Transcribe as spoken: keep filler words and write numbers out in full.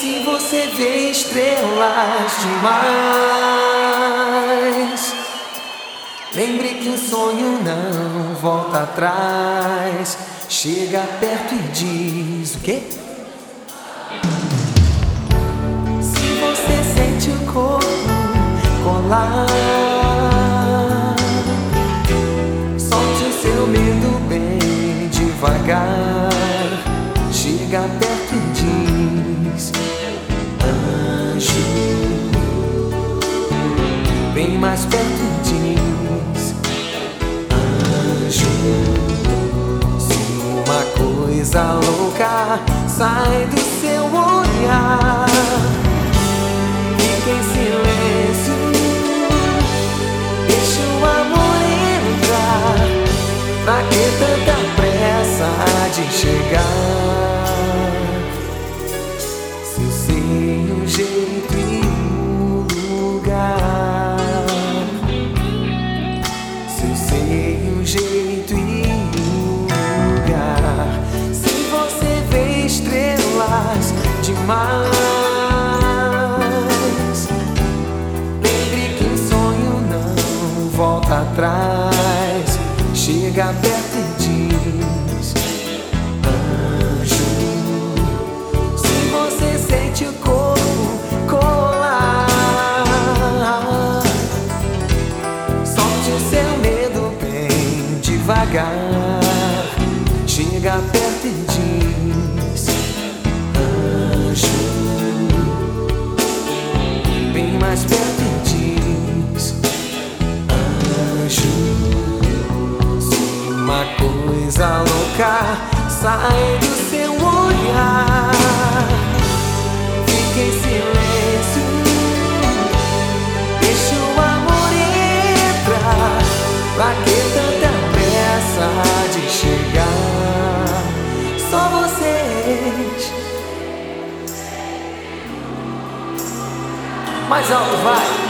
Se você vê estrelas demais, lembre que o sonho não volta atrás. Chega perto e diz o quê? Se você sente o corpo colar, solte o seu medo bem devagar. Chega perto e diz: anjo. Vem mais perto e diz: anjo. Se uma coisa louca sai do seu olhar, fica em silêncio, deixa o amor entrar. Pra que tanta pressa de chegar? Se eu sei o jeito e o lugar, se eu sei o jeito e o lugar. Se você vê estrelas demais, lembre que o sonho não volta atrás. Chega perto e diz: anjo. Se você sente o corpo colar, solte o seu medo bem devagar. Chega perto e diz: anjo. Bem mais perto e diz: anjo. Uma coisa louca sai do seu olhar, fica em silêncio, deixa o amor entrar. Pra que tanta pressa de chegar? Só vocês. Mais alto, vai!